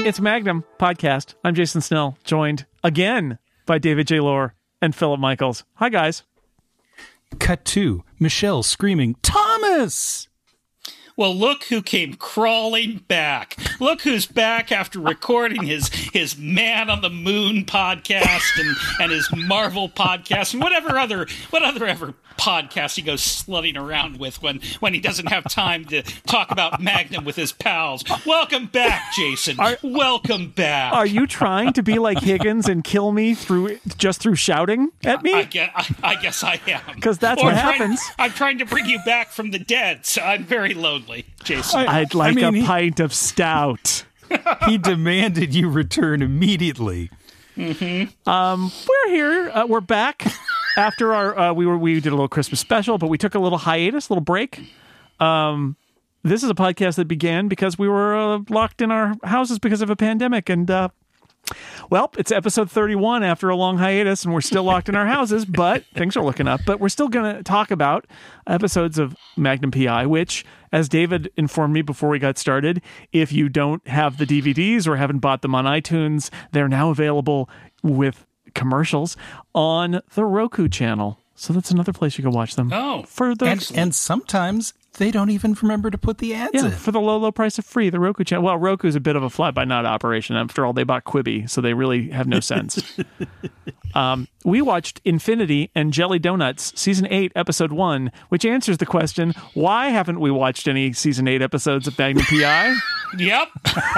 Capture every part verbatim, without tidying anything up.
It's Magnum Podcast. I'm Jason Snell, joined again by David J. Lohr and Philip Michaels. Hi, guys. Cut to Michelle screaming, Thomas! Well, look who came crawling back. Look who's back after recording his his Man on the Moon podcast and, and his Marvel podcast and whatever other what other ever podcast he goes slutting around with when, when he doesn't have time to talk about Magnum with his pals. Welcome back, Jason. Are, Welcome back. Are you trying to be like Higgins and kill me through just through shouting at me? I, I, guess, I, I guess I am. Because that's or what trying, happens. I'm trying to bring you back from the dead, so I'm very lonely, Jason. I, I'd like I mean, a he, pint of stout. He demanded you return immediately. Mm-hmm. Um, we're here. Uh, we're back after our uh, we were we did a little Christmas special, but we took a little hiatus, a little break. Um, this is a podcast that began because we were uh, locked in our houses because of a pandemic, and uh, well, it's episode thirty-one after a long hiatus, and we're still locked in our houses, but things are looking up. But we're still going to talk about episodes of Magnum P I, which, as David informed me before we got started, if you don't have the D V Ds or haven't bought them on iTunes, they're now available with commercials on the Roku channel. So that's another place you can watch them. Oh, for the and, and sometimes they don't even remember to put the ads yeah, in. for the low, low price of free, the Roku channel. Well, Roku's a bit of a fly-by-night operation. After all, they bought Quibi, so they really have no sense. um, we watched Infinity and Jelly Donuts, Season eight, Episode one, which answers the question, why haven't we watched any Season eight episodes of Magnum P I? Yep.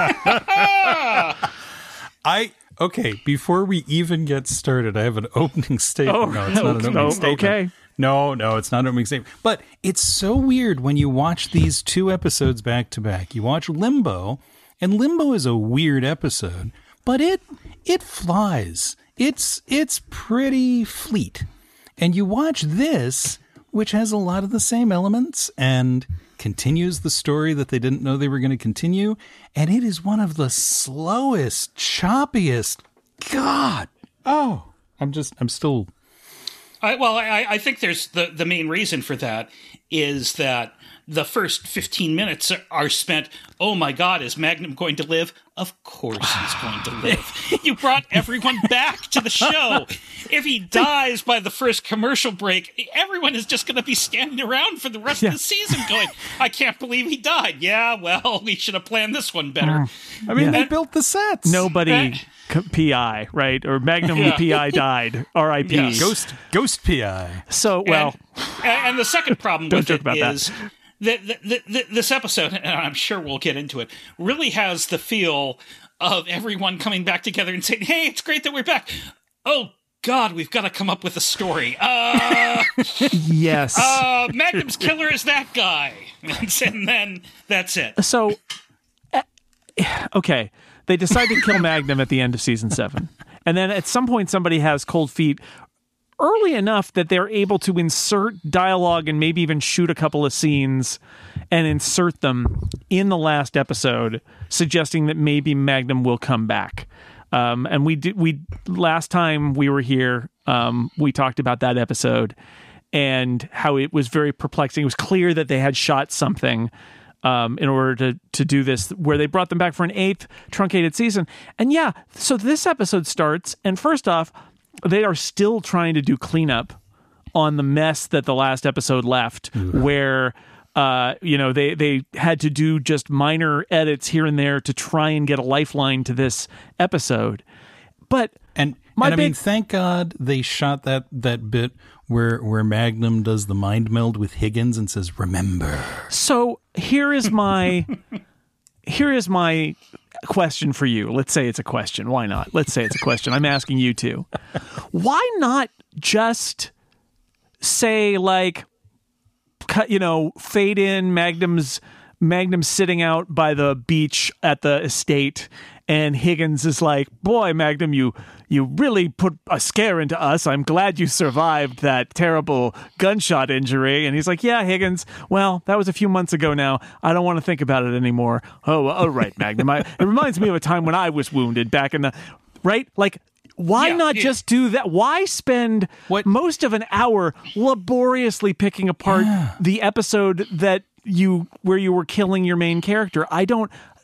I... Okay, before we even get started, I have an opening statement. Oh, no, it's not an opening no, statement. Okay. No, no, it's not an opening statement. But it's so weird when you watch these two episodes back to back. You watch Limbo, and Limbo is a weird episode, but it it flies. It's it's pretty fleet. And you watch this, which has a lot of the same elements and continues the story that they didn't know they were going to continue, and it is one of the slowest, choppiest. God, oh, I'm just, I'm still. I, well, I, I think there's the the main reason for that is that the first fifteen minutes are spent, oh my God, is Magnum going to live? Of course he's going to live. You brought everyone back to the show. If he dies by the first commercial break, everyone is just going to be standing around for the rest yeah. of the season going, I can't believe he died. Yeah, well, we should have planned this one better. Mm. I mean, yeah. they built the sets. Nobody... P I, right? Or Magnum yeah. P I died. R I P Yes. Ghost Ghost P I. So, well... And, and the second problem Don't with joke it about is... That. The, the, the, this episode, and I'm sure we'll get into it, really has the feel of everyone coming back together and saying, hey, it's great that we're back. Oh, God, we've got to come up with a story. Uh, yes. Uh, Magnum's killer is that guy. And then that's it. So, uh, okay, they decide to kill Magnum at the end of season seven. And then at some point, somebody has cold feet early enough that they're able to insert dialogue and maybe even shoot a couple of scenes and insert them in the last episode, suggesting that maybe Magnum will come back. Um, and we did, we last time we were here, um, we talked about that episode and how it was very perplexing. It was clear that they had shot something um, in order to to do this, where they brought them back for an eighth truncated season. And yeah, so this episode starts, and first off, they are still trying to do cleanup on the mess that the last episode left, mm. where, uh, you know, they, they had to do just minor edits here and there to try and get a lifeline to this episode. But and, my and I big, mean, thank God they shot that, that bit where where Magnum does the mind meld with Higgins and says, remember. So here is my here is my question for you. Let's say it's a question. Why not? Let's say it's a question. I'm asking you too. Why not just say, like, cut, you know, fade in Magnum's Magnum sitting out by the beach at the estate, and Higgins is like, boy, Magnum, you you really put a scare into us. I'm glad you survived that terrible gunshot injury. And he's like, yeah, Higgins, well, that was a few months ago now. I don't want to think about it anymore. Oh, all right, Magnum. I, it reminds me of a time when I was wounded back in the... Right? Like, why yeah, not yeah. just do that? Why spend what? most of an hour laboriously picking apart yeah. the episode that you where you were killing your main character? I don't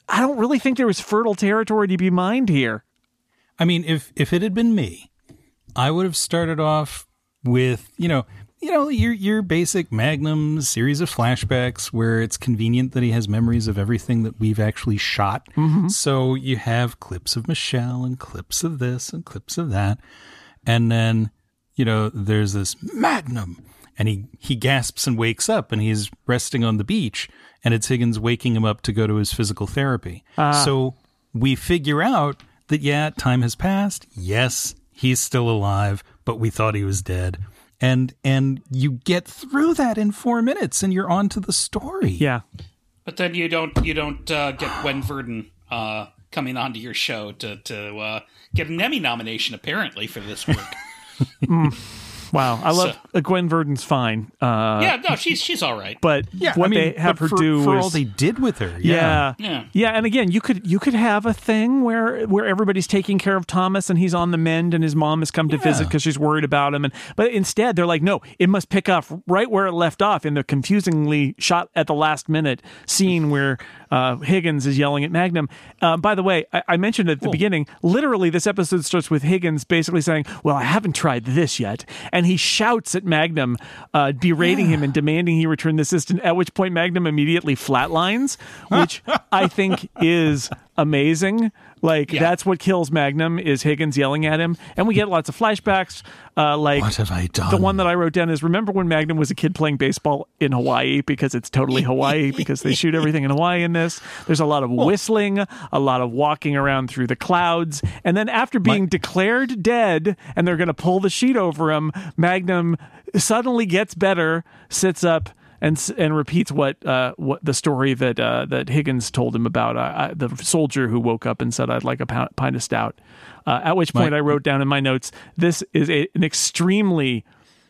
I don't really think there was fertile territory to be mined here. I mean, if if it had been me, I would have started off with, you know, you know, your your basic Magnum series of flashbacks where it's convenient that he has memories of everything that we've actually shot. Mm-hmm. So you have clips of Michelle and clips of this and clips of that. And then, you know, there's this Magnum, and he, he gasps and wakes up, and he's resting on the beach, and it's Higgins waking him up to go to his physical therapy. Uh. So we figure out that, yeah, time has passed. Yes, he's still alive, but we thought he was dead. And and you get through that in four minutes, and you're on to the story. Yeah, but then you don't you don't uh, get Gwen Verdon uh, coming onto your show to to uh, get an Emmy nomination apparently for this work. mm. Wow, I love so, uh, Gwen Verdon's fine. Uh, yeah, no, she's she's all right. But yeah, what I mean, they have her for, do for is, all they did with her. Yeah. yeah, yeah, yeah. And again, you could you could have a thing where where everybody's taking care of Thomas and he's on the mend, and his mom has come to yeah. visit because she's worried about him. And but instead, they're like, no, it must pick up right where it left off in the confusingly shot at the last minute scene where uh, Higgins is yelling at Magnum. Uh, by the way, I, I mentioned at the cool. beginning. Literally, this episode starts with Higgins basically saying, "Well, I haven't tried this yet," and he shouts at Magnum, uh, berating yeah. him and demanding he return the assistant, at which point Magnum immediately flatlines, which I think is amazing. Like, yeah. that's what kills Magnum, is Higgins yelling at him. And we get lots of flashbacks. Uh, like, what have I done? The one that I wrote down is, remember when Magnum was a kid playing baseball in Hawaii? Because it's totally Hawaii, because they shoot everything in Hawaii in this. There's a lot of whistling, a lot of walking around through the clouds. And then after being My- declared dead, and they're going to pull the sheet over him, Magnum suddenly gets better, sits up, and and repeats what uh, what the story that uh, that Higgins told him about uh, I, the soldier who woke up and said, "I'd like a pound, pint of stout." Uh, at which point, my, I wrote down in my notes, "This is a, an extremely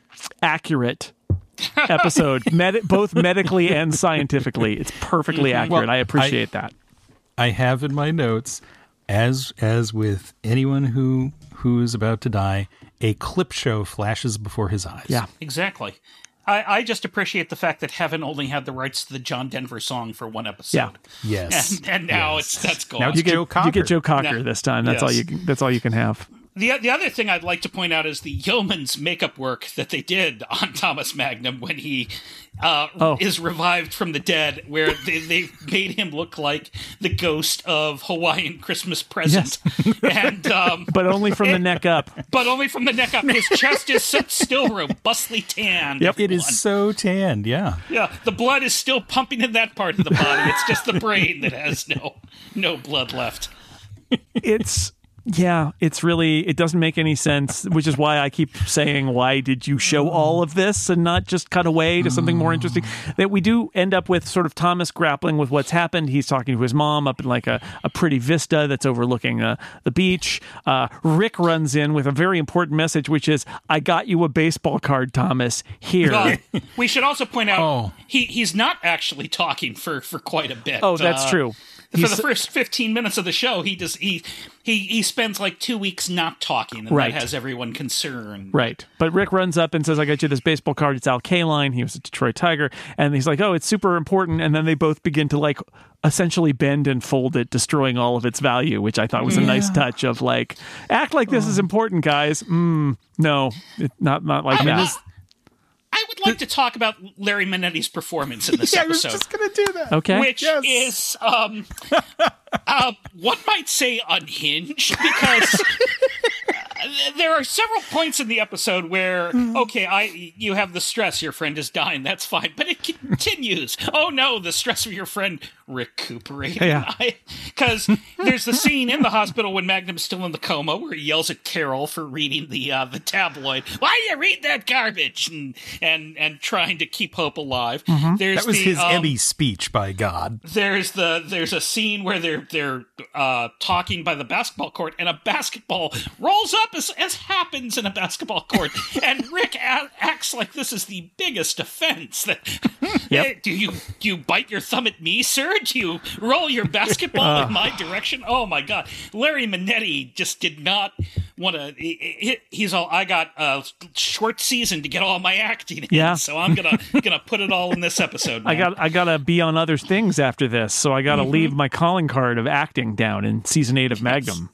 accurate episode, med- both medically and scientifically. It's perfectly accurate. Well, I appreciate I, that." I have in my notes, as as with anyone who who is about to die, a clip show flashes before his eyes. Yeah, exactly. I, I just appreciate the fact that Heaven only had the rights to the John Denver song for one episode. Yeah. Yes. And, and now yes. it's that's gone. Now you get Joe Cocker. You get Joe Cocker now, this time. That's yes. all you. Can, that's all you can have. The the other thing I'd like to point out is the yeoman's makeup work that they did on Thomas Magnum when he uh, oh. is revived from the dead, where they, they made him look like the ghost of Hawaiian Christmas Present. Yes. and um, But only from it, the neck up. But only from the neck up. His chest is still robustly tanned. Yep, it is so tanned, yeah. Yeah, the blood is still pumping in that part of the body. It's just the brain that has no no blood left. It's... Yeah, it's really, it doesn't make any sense, which is why I keep saying, why did you show all of this and not just cut away to something more interesting? That we do end up with sort of Thomas grappling with what's happened. He's talking to his mom up in like a, a pretty vista that's overlooking uh, the beach. Uh, Rick runs in with a very important message, which is, I got you a baseball card, Thomas, here. Uh, we should also point out, oh. he he's not actually talking for, for quite a bit. Oh, that's uh, true. For He's, the first fifteen minutes of the show, he just he he he spends like two weeks not talking, and right. that has everyone concerned. Right. But Rick runs up and says, I got you this baseball card. It's Al Kaline. He was a Detroit Tiger. And he's like, oh, it's super important. And then they both begin to like essentially bend and fold it, destroying all of its value, which I thought was a yeah. nice touch of like, act like this oh. is important, guys. Mm, no, it, not, not like I that. Mean, this, I would like to talk about Larry Manetti's performance in this yeah, episode. I was just going to do that. Okay. Which yes. is, um, uh, one might say unhinged, because there are several points in the episode where, okay, I you have the stress, your friend is dying, that's fine, but it continues. Oh no, the stress of your friend recuperating. Yeah. Because there's the scene in the hospital when Magnum's still in the coma where he yells at Carol for reading the uh, the tabloid. Why do you read that garbage? And and and trying to keep hope alive. Mm-hmm. There's that was the, his um, Emmy speech, by God. There's the there's a scene where they're they're uh, talking by the basketball court, and a basketball rolls up as, as happens in a basketball court, and Rick a- acts like this is the biggest offense. That yep. hey, do you do you bite your thumb at me, sir? Do you roll your basketball uh. in my direction? Oh my God, Larry Manetti just did not want to. He, he's all. I got a short season to get all my acting in, Yeah. so I'm gonna gonna put it all in this episode. Man. I got I gotta be on other things after this, so I gotta Mm-hmm. leave my calling card of acting down in season eight of Magnum.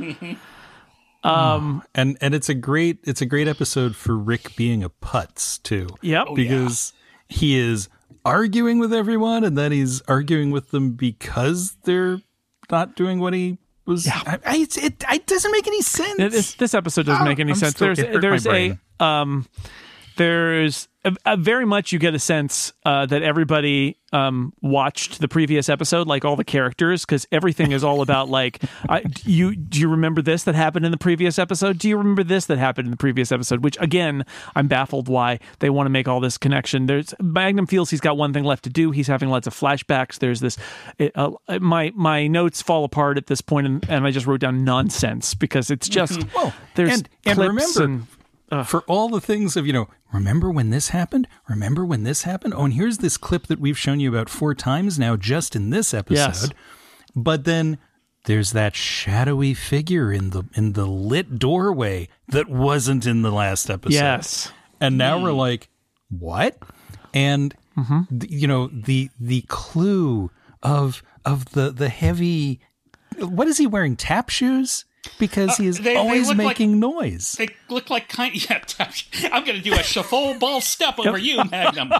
and and it's a great it's a great episode for Rick being a putz too. Yep. Oh, because he is arguing with everyone, and then he's arguing with them because they're not doing what he was. Yeah. I, I, it's, it, it doesn't make any sense. It- This, this episode doesn't Oh, make any I'm sense. still- There's it hurt my there's a brain. um there's a, a very much you get a sense uh, that everybody um, watched the previous episode, like all the characters, because everything is all about like I, you. Do you remember this that happened in the previous episode? Do you remember this that happened in the previous episode? Which again, I'm baffled why they want to make all this connection. There's Magnum feels he's got one thing left to do. He's having lots of flashbacks. There's this. It, uh, my my notes fall apart at this point, and, and I just wrote down nonsense because it's just Well, there's and, and clips remember, and. for all the things of, you know, remember when this happened? Remember when this happened? Oh, and here's this clip that we've shown you about four times now just in this episode. Yes. But then there's that shadowy figure in the in the lit doorway that wasn't in the last episode. Yes. And now we're like, what? And Mm-hmm. th- you know, the the clue of of the the heavy, what is he wearing? Tap shoes? Because he is they- they always look like- making noise. They look like kind. Yeah, I'm going to do a shuffle ball step over you, Magnum.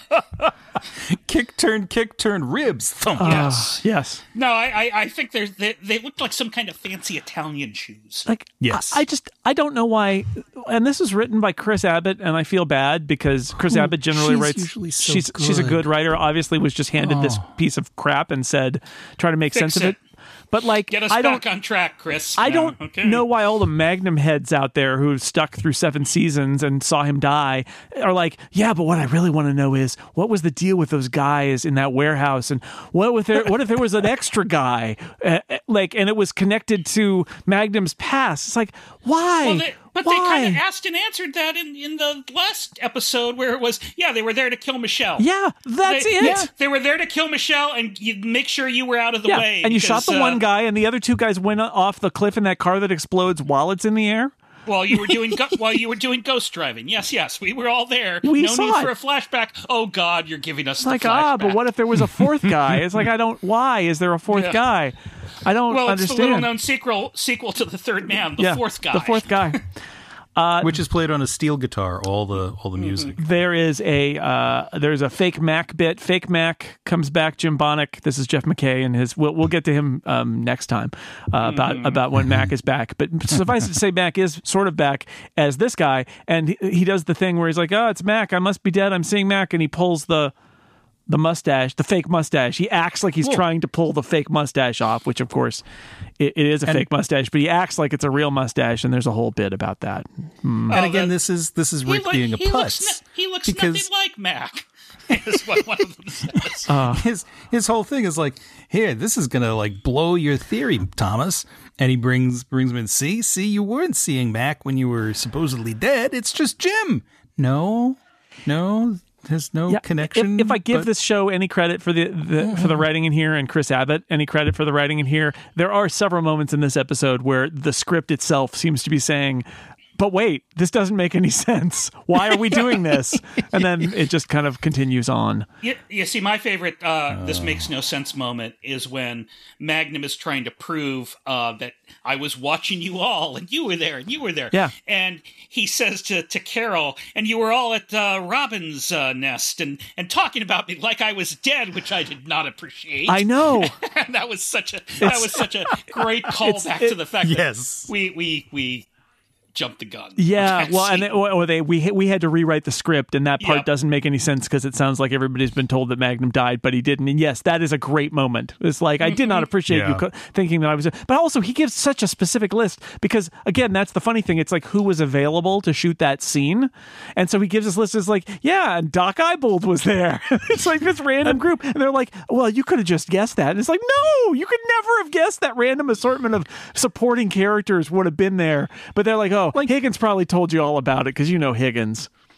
Kick, turn, kick, turn, ribs, thump. Yes. Yes. No, I, I, I think there's they, they look like some kind of fancy Italian shoes. Like, Yes. I, I just, I don't know why. And this is written by Chris Abbott, and I feel bad because Chris Who- Abbott generally she's writes. usually so she's she's a good. good writer. Obviously, was just handed this piece of crap and said, try to make Fix sense of it. it. But like, Get us I don't. back on track, Chris. I No, don't okay. know why all the Magnum heads out there who stuck through seven seasons and saw him die are like, yeah, but what I really want to know is what was the deal with those guys in that warehouse, and what if there, what if there was an extra guy, uh, uh, like, and it was connected to Magnum's past? It's like, why? Well, they, but why? they kind of asked and answered that in, in the last episode where it was, yeah, they were there to kill Michelle. yeah, that's they, it. yeah, they were there to kill Michelle and you make sure you were out of the Yeah, way. and you because, shot the uh, one guy, and the other two guys went off the cliff in that car that explodes while it's in the air. while you were doing go- while you were doing ghost driving. Yes, yes, we were all there. We no saw need it. for a flashback. Oh God, you're giving us It's the like, flashback. ah, but what if there was a fourth guy? It's like, I don't. Why is there a fourth Yeah. guy? I don't Well, it's understand. the little-known sequel sequel to The Third Man, the yeah, fourth guy. The fourth guy. Which is played on a steel guitar, all the all the music. There is a uh, there's a fake Mac bit. Fake Mac comes back. Jim Bonnick. This is Jeff McKay and his. We'll, we'll get to him um, next time uh, about about when Mac is back. But suffice it to say, Mac is sort of back as this guy, and he, he does the thing where he's like, "Oh, it's Mac. I must be dead. I'm seeing Mac," and he pulls the. The mustache, the fake mustache. He acts like he's Whoa. trying to pull the fake mustache off, which of course it, it is a And- fake mustache, but he acts like it's a real mustache, and there's a whole bit about that. And Oh, again, that- this is this is He, Rick look- being a he looks putz. no- he looks because- nothing like Mac. Is what one of them says. Uh, his his whole thing is like, here, this is gonna like blow your theory, Thomas. And he brings brings him in. See, see, you weren't seeing Mac when you were supposedly dead. It's just Jim. No, no, there's no Yeah, connection. If, if I give but- this show any credit for the, the for the writing in here, and Chris Abbott any credit for the writing in here, there are several moments in this episode where the script itself seems to be saying, "But wait, this doesn't make any sense. Why are we doing this?" And then it just kind of continues on. You, you see, my favorite uh, this makes no sense moment is when Magnum is trying to prove uh, that I was watching you all, and you were there, and you were there. Yeah. And he says to, to Carol, and you were all at uh, Robin's uh, nest, and, and talking about me like I was dead, which I did not appreciate. I know. And that was such a that was such a great callback it- to the fact yes. that we we we jumped the gun. Yeah, That well, and scene. they, or they we we had to rewrite the script, and that part Yep. doesn't make any sense because it sounds like everybody's been told that Magnum died, but he didn't. And yes, that is a great moment. It's like I did not appreciate you Yeah. co- thinking that I was, but also he gives such a specific list because again, that's the funny thing. It's like who was available to shoot that scene, and so he gives this list as like, yeah, and Doc Eyebold was there. It's like this random group, and they're like, well, you could have just guessed that. And it's like, no, you could never have guessed that random assortment of supporting characters would have been there. But they're like, oh, like Higgins probably told you all about it because you know Higgins.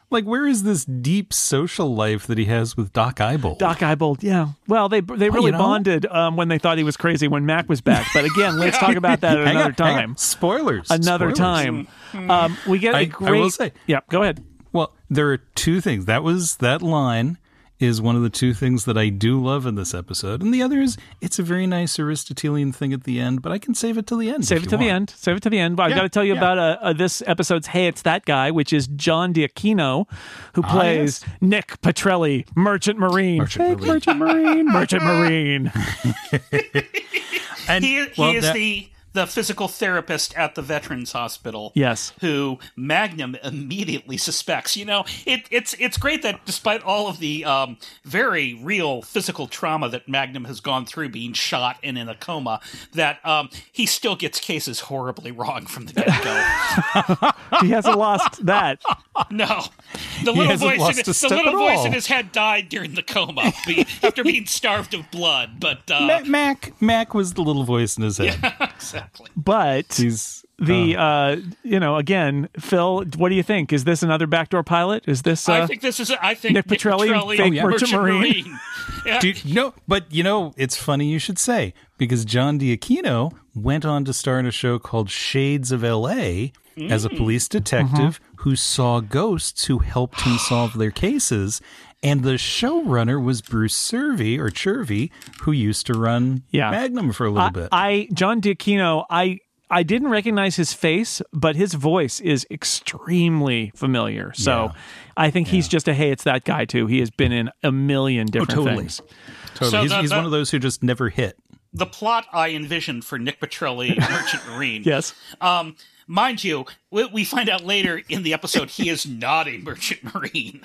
Like, where is this deep social life that he has with Doc Eyebold? Doc Eyebold, yeah. Well, they they really you know? bonded um, when they thought he was crazy when Mac was back. But again, let's talk about that at Hang another on, hang on. time. Spoilers. Another Spoilers. time. Um, we get a I- I great. will say- yeah, go ahead. Well, there are two things. That was that line is one of the two things that I do love in this episode, and the other is it's a very nice Aristotelian thing at the end. But I can save it till the end. Save if it you to the want. end. Save it to the end. But I Yeah, got to tell you yeah. about uh, uh, this episode's "Hey, It's That Guy," which is John D'Aquino, who Ah, plays yes. Nick Petrelli, Merchant Marine. Merchant Fake Marine. Merchant Marine. Merchant Marine. And He, he well, is that- the the physical therapist at the Veterans Hospital. Yes. Who Magnum immediately suspects. You know, it, it's it's great that despite all of the um, very real physical trauma that Magnum has gone through, being shot and in a coma, that um, he still gets cases horribly wrong from the get-go. He hasn't lost that. No, the little hasn't voice, lost in, a the step little at voice all. in his head died during the coma be, after being starved of blood. But uh, Ma- Mac Mac was the little voice in his head. exactly. But He's the uh, you know, again, Phil, what do you think? Is this another backdoor pilot? Is this? Uh, I think this is. I think Nick Petrelli, fake Merchant Marine. Yeah. Dude, no, but you know, it's funny you should say, because John D'Aquino went on to star in a show called Shades of L A as a police detective who saw ghosts who helped him solve their cases. And the showrunner was Bruce Cervey, or Chervy, who used to run Yeah. Magnum for a little I, bit. I John D'Aquino, I I didn't recognize his face, but his voice is extremely familiar. So Yeah. I think he's just a hey, it's that guy too. He has been in a million different totally. things. totally. So he's the- he's the- one of those who just never hit. The plot I envisioned for Nick Petrelli, Merchant Marine. Yes. Um, mind you, we, we find out later in the episode he is not a Merchant Marine.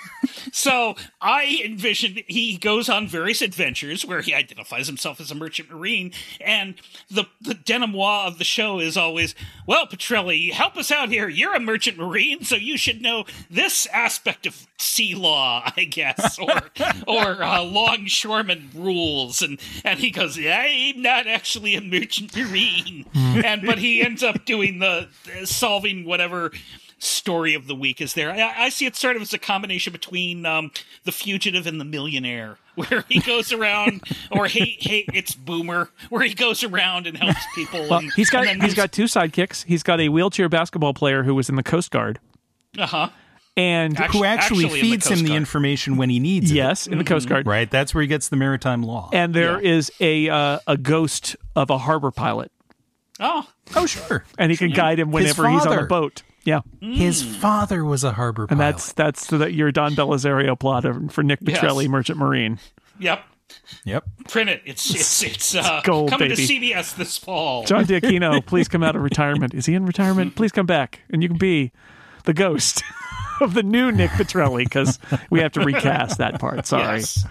So I envisioned he goes on various adventures where he identifies himself as a Merchant Marine, and the the denouement of the show is always, well, Petrelli, help us out here. You're a Merchant Marine, so you should know this aspect of sea law, I guess, or or uh, longshoreman rules. And and he goes, I'm not actually a Merchant Marine, and but he ends up doing the uh, solving whatever story of the week is there. I, I see it sort of as a combination between um, The Fugitive and The Millionaire, where he goes around, or hey, hey, it's Boomer, where he goes around and helps people. Well, and, he's got and then he's got two sidekicks. He's got a wheelchair basketball player who was in the Coast Guard, uh huh. and Actu- Who actually, actually in the feeds him Coast the Guard. information when he needs it. yes, in the Coast Guard. Right? That's where he gets the maritime law. And there Yeah. is a uh, a ghost of a harbor pilot, Oh, oh, sure. and he can guide him whenever he's on a father. boat. Yeah. His father was a harbor And pilot. that's that's the, your Don Belisario plot of, for Nick Yes. Petrelli, Merchant Marine. yep. Yep. Print it. It's it's it's uh, gold, coming baby. to C B S this fall. John D'Aquino, please come out of retirement. Is he in retirement? Please come back, and you can be the ghost of the new Nick Petrelli, because we have to recast that part. Sorry. Yes.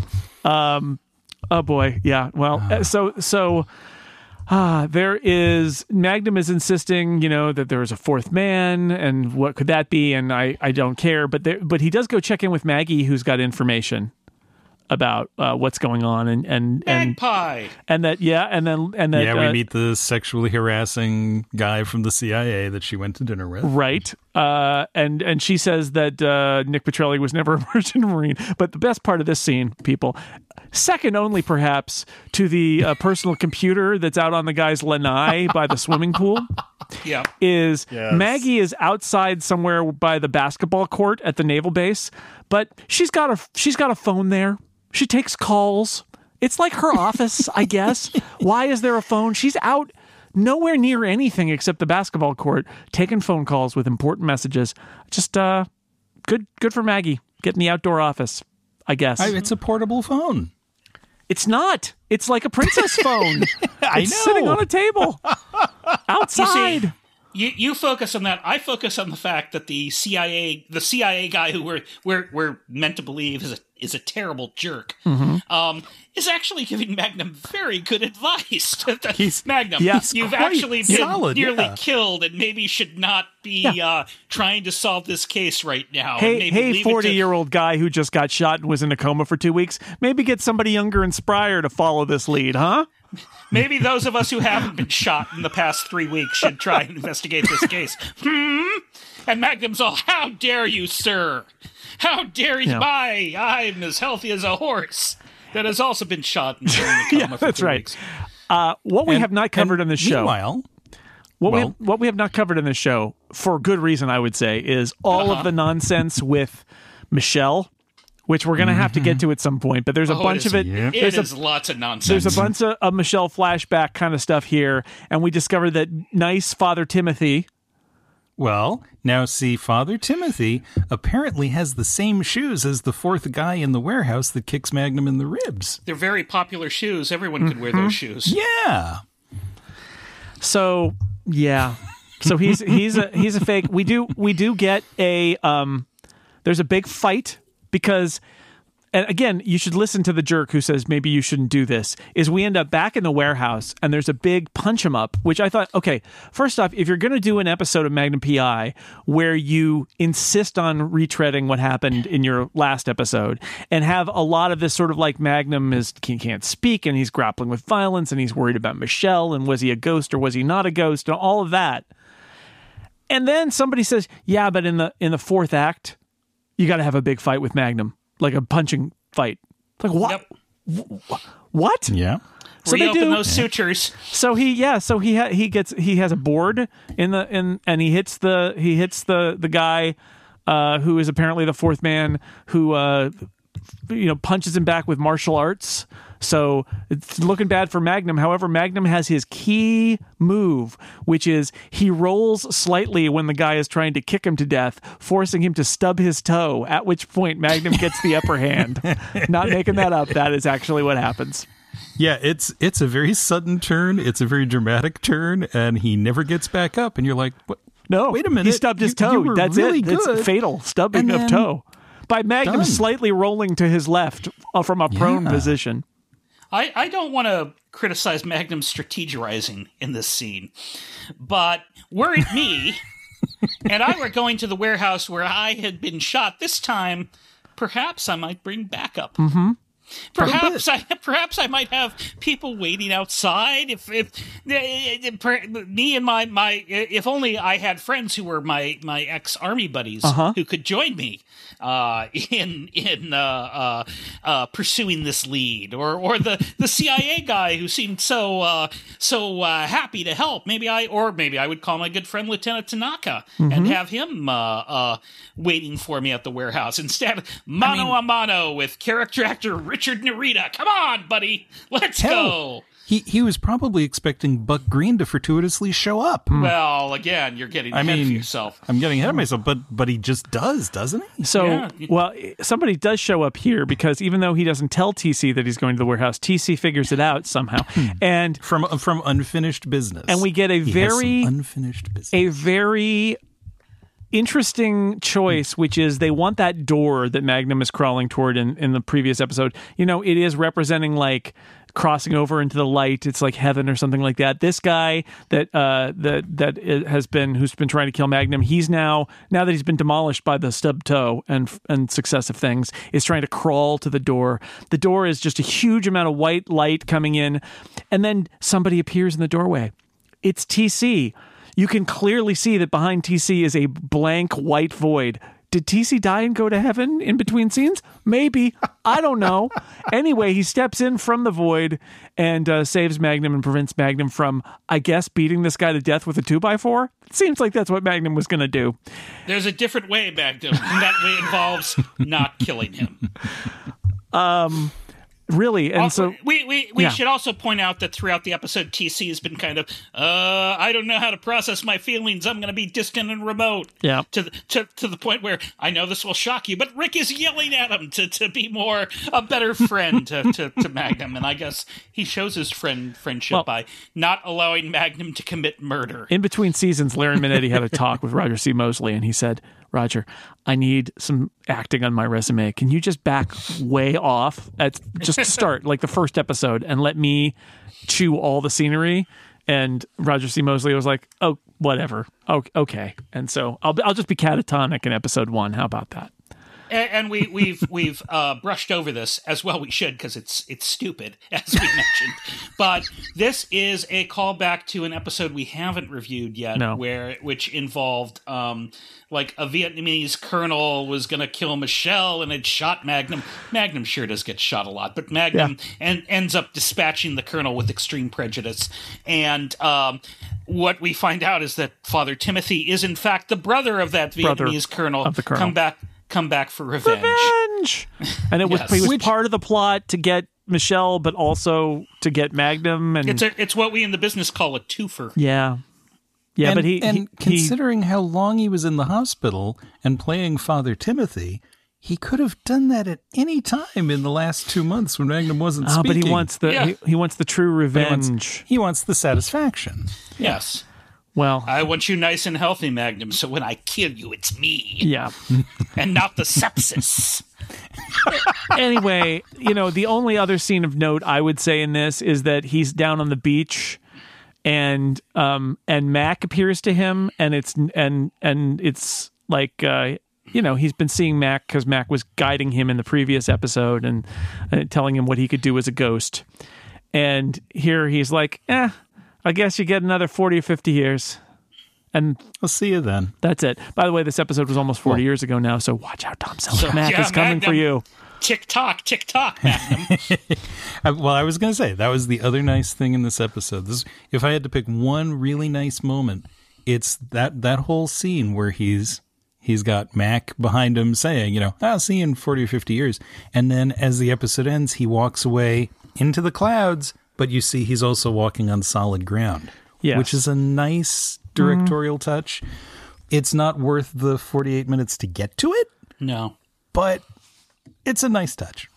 Oh boy, yeah. Well, uh, so so. Ah, there is Magnum is insisting, you know, that there is a fourth man, and what could that be? And I, I don't care, but there, but he does go check in with Maggie, who's got information about uh, what's going on, and and and Magpie. and that yeah, and then and that Yeah, we uh, meet the sexually harassing guy from the C I A that she went to dinner with. right, uh, and and she says that uh, Nick Petrelli was never a Merchant Marine. But the best part of this scene, people, second only perhaps to the uh, personal computer that's out on the guy's lanai by the swimming pool, Yeah. is Yes. Maggie is outside somewhere by the basketball court at the naval base, but she's got a she's got a phone there. She takes calls. It's like her office, I guess. Why is there a phone? She's out nowhere near anything except the basketball court, taking phone calls with important messages. Just uh, good good for Maggie. Getting the outdoor office, I guess. I, it's a portable phone. It's not. It's like a princess phone. I It's know. sitting on a table outside. You you focus on that. I focus on the fact that the C I A, the C I A guy who we're we're we're meant to believe is a is a terrible jerk, Mm-hmm. um, is actually giving Magnum very good advice. He's- Magnum, yeah. you've quite actually been solid, nearly yeah. killed, and maybe should not be Yeah. uh, trying to solve this case right now. and Hey, maybe hey, leave it to- forty-year-old guy who just got shot and was in a coma for two weeks. Maybe get somebody younger and sprier to follow this lead, huh? Maybe those of us who haven't been shot in the past three weeks should try and investigate this case. Hmm. And Magnum's all, how dare you, sir? How dare you? Yeah. I, I'm as healthy as a horse that has also been shot and thrown in the coma Yeah, for that's three right. weeks. Uh, what we And- have not covered and on this show. Meanwhile, What we Well- have, what we have not covered in this show, for good reason, I would say, is all Uh-huh. of the nonsense with Michelle, which we're going to have to get to at some point. But there's a Oh, bunch it is, of it. Yep. It There's is a lots of nonsense. there's a bunch of, of Michelle flashback kind of stuff here, and we discovered that nice Father Timothy. well, now see, Father Timothy apparently has the same shoes as the fourth guy in the warehouse that kicks Magnum in the ribs. They're very popular shoes. Everyone could wear those shoes. Yeah. So yeah, so he's he's a he's a fake. We do we do get a um. There's a big fight because. And again, you should listen to the jerk who says maybe you shouldn't do this, is we end up back in the warehouse and there's a big punch 'em up, which I thought, okay, first off, if you're going to do an episode of Magnum P I where you insist on retreading what happened in your last episode and have a lot of this sort of like Magnum is he can't speak and he's grappling with violence and he's worried about Michelle and was he a ghost or was he not a ghost and all of that. And then somebody says, yeah, but in the in the fourth act, you got to have a big fight with Magnum. Like a punching fight. Like what? Yep. What? Yeah. So they Reopen do. those sutures. So he, yeah. So he ha- he gets he has a board in the in and he hits the he hits the the guy uh, who is apparently the fourth man who uh, you know punches him back with martial arts. So it's looking bad for Magnum. However, Magnum has his key move, which is he rolls slightly when the guy is trying to kick him to death, forcing him to stub his toe, at which point Magnum gets the upper hand. Not making that up. That is actually what happens. Yeah, it's it's a very sudden turn. It's a very dramatic turn, and he never gets back up. And you're like, what? No, Wait a minute. He stubbed his You- toe. you were That's really it. good. It's fatal. Stubbing And of then- toe. By Magnum Done. slightly rolling to his left uh, from a prone Yeah. position. I, I don't want to criticize Magnum's strategizing in this scene, but were it me, and I were going to the warehouse where I had been shot this time, perhaps I might bring backup. Mm-hmm. Perhaps I perhaps I might have people waiting outside. If if me and my my if only I had friends who were my my ex army buddies Uh-huh. who could join me uh, in in uh, uh, uh, pursuing this lead, or or the, the C I A guy who seemed so uh, so uh, happy to help. Maybe I or maybe I would call my good friend Lieutenant Tanaka and have him uh, uh, waiting for me at the warehouse instead. Mano a mano with character actor Richard Narita. Come on, buddy, let's Hell. go. He he was probably expecting Buck Green to fortuitously show up. Well, again, you're getting I ahead of mean, yourself. I'm getting ahead of myself, but but he just does, doesn't he? So, Yeah. well, somebody does show up here because even though he doesn't tell T C that he's going to the warehouse, T C figures it out somehow. and From from unfinished business, and we get a He has some very unfinished business. a very interesting choice, which is they want that door that Magnum is crawling toward in, in the previous episode. You know, it is representing like crossing over into the light. It's like heaven or something like that. This guy that uh, that that has been who's been trying to kill Magnum, he's now now that he's been demolished by the stub toe and and successive things, is trying to crawl to the door. The door is just a huge amount of white light coming in, and then somebody appears in the doorway. It's T C. You can clearly see that behind T C is a blank white void. Did T C die and go to heaven in between scenes? Maybe. I don't know. Anyway, he steps in from the void and uh, saves Magnum and prevents Magnum from, I guess, beating this guy to death with a two by four. It seems like that's what Magnum was going to do. There's a different way, Magnum, and that way involves not killing him. Really. And Also, so, we we, we yeah. should also point out that throughout the episode, T C has been kind of, uh, I don't know how to process my feelings. I'm going to be distant and remote. Yeah. To the, to to the point where I know this will shock you, but Rick is yelling at him to, to be more a better friend to, to, to Magnum, and I guess he shows his friend friendship Well- by not allowing Magnum to commit murder. in between seasons, Larry Minetti had a talk with Roger C. Mosley, and he said, Roger, I need some acting on my resume. Can you just back way off at just start like the first episode and let me chew all the scenery? And Roger C. Mosley was like, "Oh, whatever. Oh, okay." And so I'll I'll just be catatonic in episode one. How about that? and, and we we've we've uh, brushed over this as well. We should because it's it's stupid, as we mentioned. But this is a callback to an episode we haven't reviewed yet, No. where which involved um, like a Vietnamese colonel was going to kill Michelle and had shot Magnum. Magnum sure does get shot a lot, but Magnum Yeah. and ends up dispatching the colonel with extreme prejudice. And um, what we find out is that Father Timothy is in fact the brother of that Brother Vietnamese colonel. of the colonel. Come back, come back for revenge. Revenge! And it was, Yes. he was Which- part of the plot to get Michelle, but also to get Magnum. And It's a, it's what we in the business call a twofer. yeah. Yeah, and, but he, and he, he considering how long he was in the hospital and playing Father Timothy, he could have done that at any time in the last two months when Magnum wasn't oh, speaking. but he wants the Yeah. he, he wants the true But he wants- revenge. He wants the satisfaction. Yes. Well, I want you nice and healthy, Magnum, so when I kill you, it's me yeah. and not the sepsis. Anyway, you know, the only other scene of note I would say in this is that he's down on the beach and um and Mac appears to him and it's and and it's like uh you know, he's been seeing Mac because Mac was guiding him in the previous episode and uh, telling him what he could do as a ghost. And here he's like, eh, I guess you get another forty or fifty years. And I'll see you then. that's it. By the way, this episode was almost forty years ago now, so watch out, Tom Selleck. So, Mac yeah, is coming for Magnum. you. Tick tock, tick tock, Magnum. I, well, I was going to say that was the other nice thing in this episode. This, if I had to pick one really nice moment, it's that that whole scene where he's he's got Mac behind him saying, you know, I'll see you in forty or fifty years, and then as the episode ends, he walks away into the clouds, but you see he's also walking on solid ground, Yes. which is a nice directorial touch. It's not worth the forty-eight minutes to get to it, No. but it's a nice touch.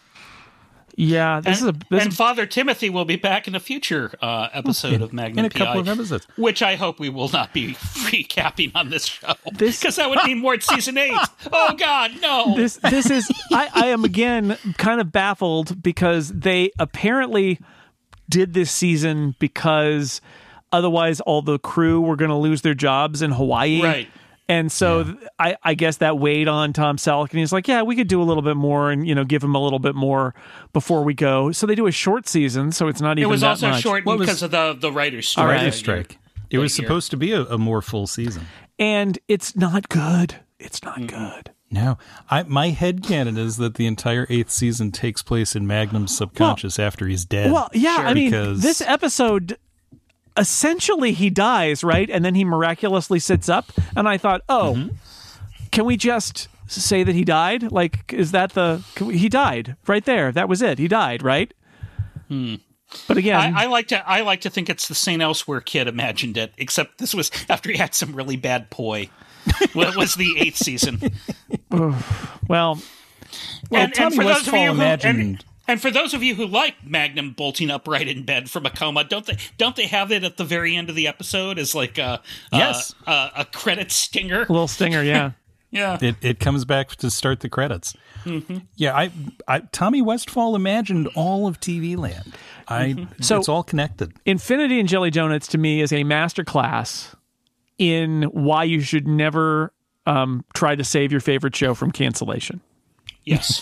Yeah, this and, is a this and is, Father Timothy will be back in a future uh, episode of Magnum in a P I, couple of episodes. which I hope we will not be recapping on this show, This- because that would mean more season eight. Oh God, no! this this is I, I am again kind of baffled because they apparently did this season because otherwise all the crew were going to lose their jobs in Hawaii. Right. And so th- I, I guess that weighed on Tom Selleck, and he's like, yeah, we could do a little bit more and, you know, give him a little bit more before we go. So they do a short season, so it's not it even was that also much. shortened What was- because of the the writers' strike. All right. Writer's that strike. year. It was that year. supposed to be a, a more full season. And it's not good. It's not good. No, I, my headcanon is that the entire eighth season takes place in Magnum's subconscious after he's dead. Well, yeah, I mean, because this episode, essentially he dies, right? And then he miraculously sits up. And I thought, oh, Mm-hmm. can we just say that he died? Like, is that the... Can we, he died right there. That was it. He died, right? Hmm. But again... I, I like to I like to think it's the Saint Elsewhere kid imagined it, except this was after he had some really bad poi. Well, it was the eighth season. well, well, and, Tommy and for those of Westphal you who, imagined. and, and for those of you who like Magnum bolting upright in bed from a coma, don't they don't they have it at the very end of the episode as like a Yes. a, a, a credit stinger? a little stinger, yeah. Yeah. it, it comes back to start the credits. Mm-hmm. Yeah, I, I Tommy Westphal imagined all of T V Land. I Mm-hmm. So- it's all connected. Infinity and Jelly Donuts, to me, is a masterclass in why you should never um, try to save your favorite show from cancellation. Yes.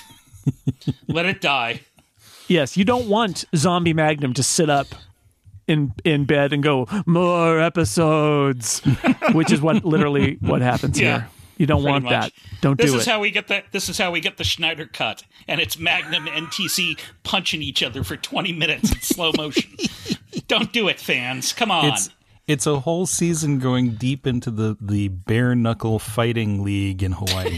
Let it die. Yes, you don't want Zombie Magnum to sit up in in bed and go, more episodes, which is what literally what happens Yeah, here. You don't pretty want much. that. Don't This do is it. how we get the this is how we get the Schneider cut, and it's Magnum and T C punching each other for twenty minutes in slow motion. Don't do it, fans. Come on. It's it's a whole season going deep into the, the bare knuckle fighting league in Hawaii.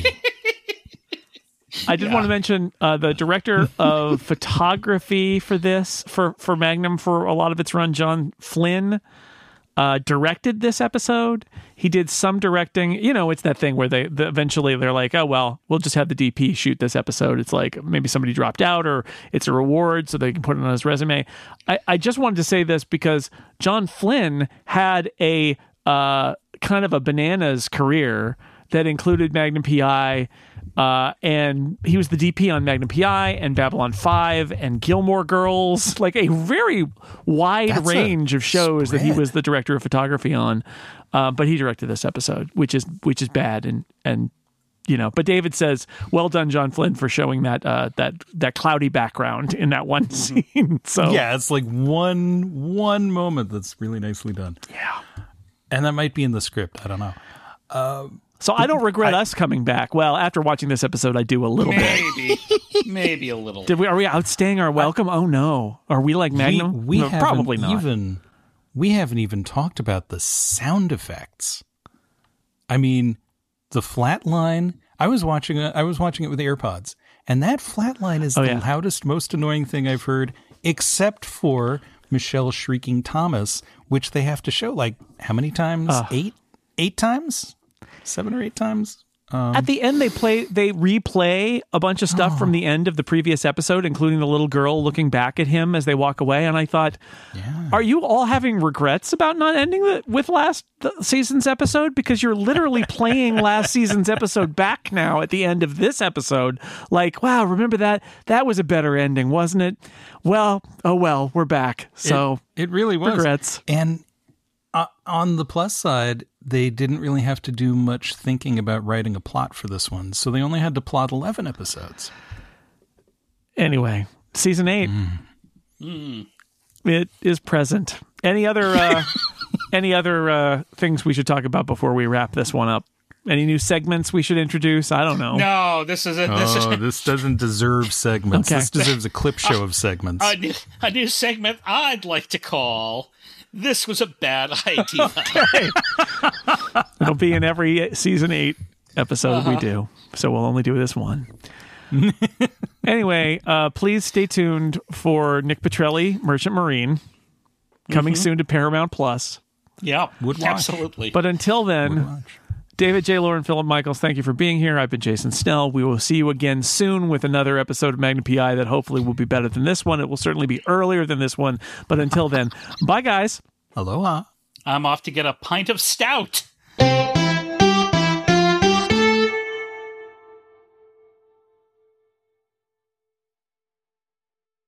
I did want to mention uh, the director of photography for this, for, for Magnum, for a lot of its run, John Flynn, uh, directed this episode. He did some directing. You know, it's that thing where they the, eventually they're like, oh, well, we'll just have the D P shoot this episode. It's like maybe somebody dropped out or it's a reward so they can put it on his resume. I, I just wanted to say this because John Flynn had a uh, kind of a bananas career that included Magnum P I, uh, and he was the D P on Magnum P I and Babylon five and Gilmore Girls, like a very wide That's a range of shows that he spread. was the director of photography on. Uh, but he directed this episode, which is which is bad and and you know, but David says, well done, John Flynn, for showing that uh, that that cloudy background in that one scene. So Yeah, it's like one one moment that's really nicely done. Yeah. And that might be in the script. I don't know. Uh, So I don't regret I- us coming back. Well, after watching this episode, I do a little bit. Maybe, maybe a little. Did we? Are we outstaying our welcome? Oh no! Are we like Magnum? We, we No, haven't probably not. even we haven't even talked about the sound effects. I mean, the flat line. I was watching. I was watching it with AirPods, and that flat line is Oh, the yeah. loudest, most annoying thing I've heard, except for Michelle shrieking Thomas, which they have to show like how many times? Uh. Eight, eight times, seven or eight times. Um, At the end, they play, they replay a bunch of stuff Oh. from the end of the previous episode, including the little girl looking back at him as they walk away. And I thought, yeah. are you all having regrets about not ending the, with last th- season's episode? Because you're literally playing last season's episode back now at the end of this episode. Like, wow, remember that? That was a better ending, wasn't it? Well, oh well, we're back. So it, it really was. regrets. And uh, on the plus side, they didn't really have to do much thinking about writing a plot for this one, so they only had to plot eleven episodes. Anyway, season eight. Mm. It is present. Any other uh, any other uh, things we should talk about before we wrap this one up? Any new segments we should introduce? I don't know. No, this is a this Oh, is this doesn't deserve segments. Okay. This deserves a clip show of segments. a new, a new segment I'd like to call "This Was a Bad Idea." It'll be in every season eight episode Uh-huh. we do. So we'll only do this one. Anyway, uh, please stay tuned for Nick Petrelli, Merchant Marine, coming Mm-hmm. soon to Paramount Plus. Yeah, Would watch. absolutely. But until Would then, watch. David J. Lauren, Philip Michaels, thank you for being here. I've been Jason Snell. We will see you again soon with another episode of Magnum P I that hopefully will be better than this one. It will certainly be earlier than this one. But until then, bye, guys. Aloha. I'm off to get a pint of stout.